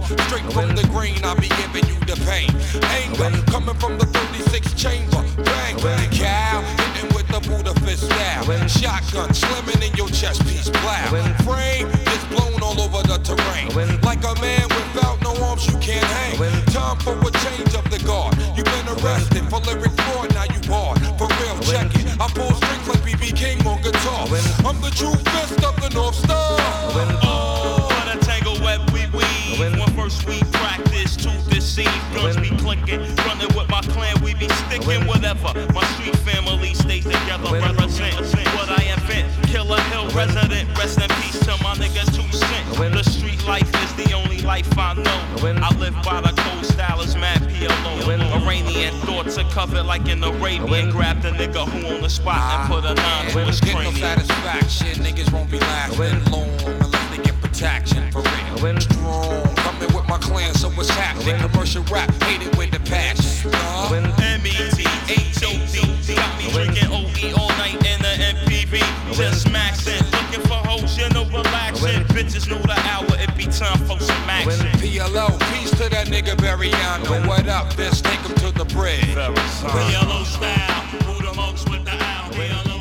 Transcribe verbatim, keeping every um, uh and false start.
Straight from the green, I be giving you the pain. Anger, coming from the thirty-six chamber. Bang, cow, hitting with the Buddha fist style. Shotgun, slimming in your chest piece, plow. Frame, gets blown all over the terrain. Like a man without no arms, you can't hang. Time for a change of the guard. You've been arrested for lyric fraud, now you barred. For real, check it. I pull strings like B B King on guitar. I'm the true fist of the North Star. Oh, what a tangle web we weave. When first we practice to deceive, guns be clicking, running with my clan, we be sticking. Whatever, my street family stays together. Represent what I invent. Killer Hill resident, rest in peace to my niggas two cent. The street life is the only life I know. I live by the cold style is mad P L O. Iranian thoughts are covered like an Arabian. Grab the nigga who on the spot and put a nine to his cranium. Get no satisfaction, niggas won't be lasting long unless they get protection for real. Strong, coming with my clan, so what's happening? Commercial rap, hate it with the passion. Uh, M E T H O D, got me drinking O E all night in the M P V. Just maxing, looking for hoes, you know, relaxing. Bitches know the hour, it be time for some action. P L O, peace to that nigga Bariano. What up, bitch? Take him to the bridge. P L O style, who the most with the owl?